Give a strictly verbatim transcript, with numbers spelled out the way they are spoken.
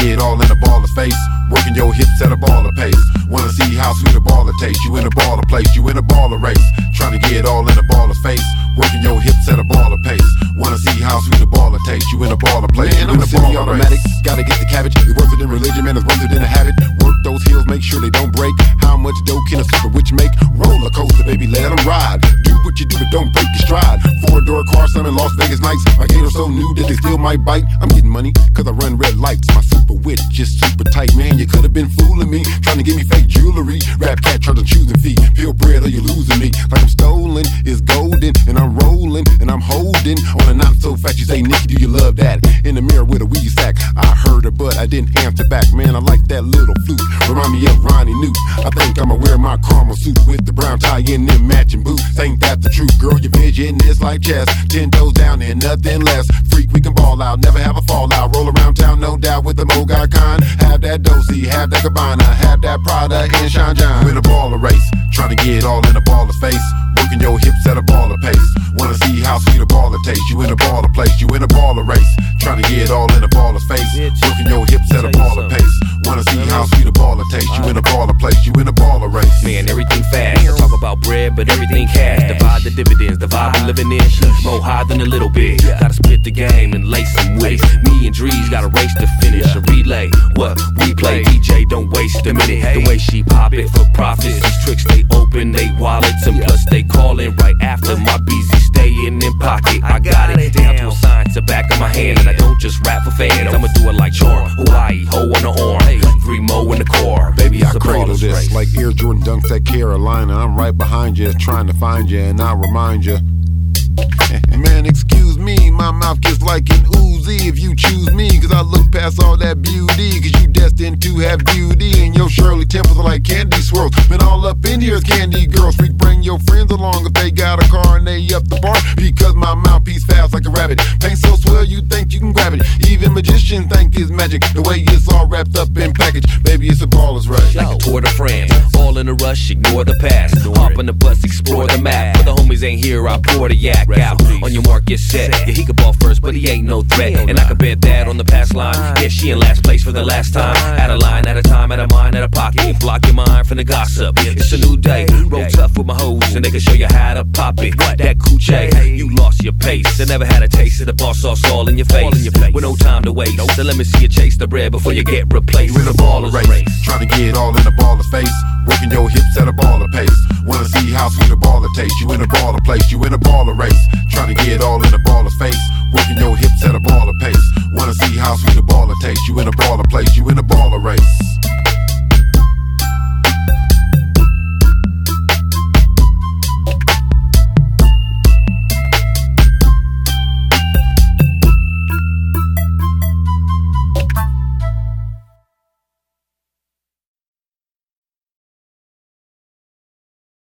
get all in a baller's face, working your hips at a baller pace. Wanna see how sweet a baller tastes. You in a baller place, you in a baller race. Trying to get all in a baller's face, working your hips at a baller pace. Wanna see how sweet a baller tastes. You in a baller place, man, you in I'm a semi-automatic. baller race. Gotta get the cabbage. It's worth it in religion, man. It's worth it in a habit. Work those heels, make sure they don't break. How much dough can a super witch make? Roller coaster, baby, let them ride. Do what you do, but don't break your stride. Four-door car, some in Las Vegas nights. My gator's so new that they still might bite. I'm getting money, cause I run red lights. My super witch just super tight, man. You could've been fooling me, trying to give me fake jewelry. Rap cat charging choosing fee. Pure bread or you losing me. Like I'm stolen, it's golden, and I'm rolling, and I'm holding on a not so fast. You say, Nikki, do you love that? In the mirror with a weed sack. I heard her, but I didn't answer back. Man, I like that little flute. Remind me of Ronnie Newt. I think I'ma wear my caramel suit with the brown tie and them matching boots. Ain't that the truth, girl? Your vision is like chess. Ten toes down and nothing less. Freak, we can ball out, never have a fallout. Roll around town, no doubt, with the Mogai kind. Have that Dosey, have that Cabana, have that Prada and Shine John. Win a baller race, trying to get all in a baller's face, working your hips at a baller pace. Wanna see how sweet a baller tastes. You in a baller place, you in a baller race, trying to get all in a baller's face, working your hips at a baller pace. Wanna see how sweet a baller tastes. You in a baller place, you in a baller race. Man, everything fast. I talk about bread, but everything cash. Divide the dividends, the vibe I'm living in. More high than a little bit. Gotta split the game and lace some with it. Me and Drees got a race to finish. A relay, what we play. D J, don't waste a minute. The way she pop it for profits. These tricks, they open they wallets. And plus they callin' right after my B Z staying in pocket. I got it down to a science, the back of my hand. And I don't just rap for fans. I'ma do it like charm. Hawaii, ho on the arm. Three mo in the car. Baby, I cradle this like Air Jordan dunks at Carolina. I'm right behind you, trying to find you, and I'll remind you. Man, excuse me, my mouth gets like an Uzi if you choose me, cause I look past all that beauty, cause you destined to have beauty, and your Shirley Temples are like candy swirls. Man, all up in here is candy girls. Freak, bring your friends along if they got a car and they up the bar, because my mouthpiece fast like a rabbit. Paint so swell you think you can grab it. Even magicians think it's magic, the way it's all wrapped up and packaged. Baby, it's a baller's rush. Like a tour de France, all in a rush, ignore the past. Hop on the bus, explore the map. But the homies ain't here, I pour the yak out. On your mark, get set. Yeah, he could ball first, but he ain't no threat. And I can bet that on the pass line. Yeah, she in last place for the last time. At a line, at a time, at a mind, at a pocket. Block your mind from the gossip. It's a new day. Roll tough with my hoes, and they can show you how to pop it. That coochie, you lost your pace. I never had a taste of the boss sauce all in your face. With no time to waste. So let me see you chase the bread before you get replaced. You in a baller race, trying to get all in a baller's face, working your hips at a baller pace. Wanna see how sweet a baller tastes. You in a baller place, you in a baller race, trying to get all in a baller's face, working your hips at a baller pace. Wanna see how sweet a baller tastes. You in a baller place, you in a baller race.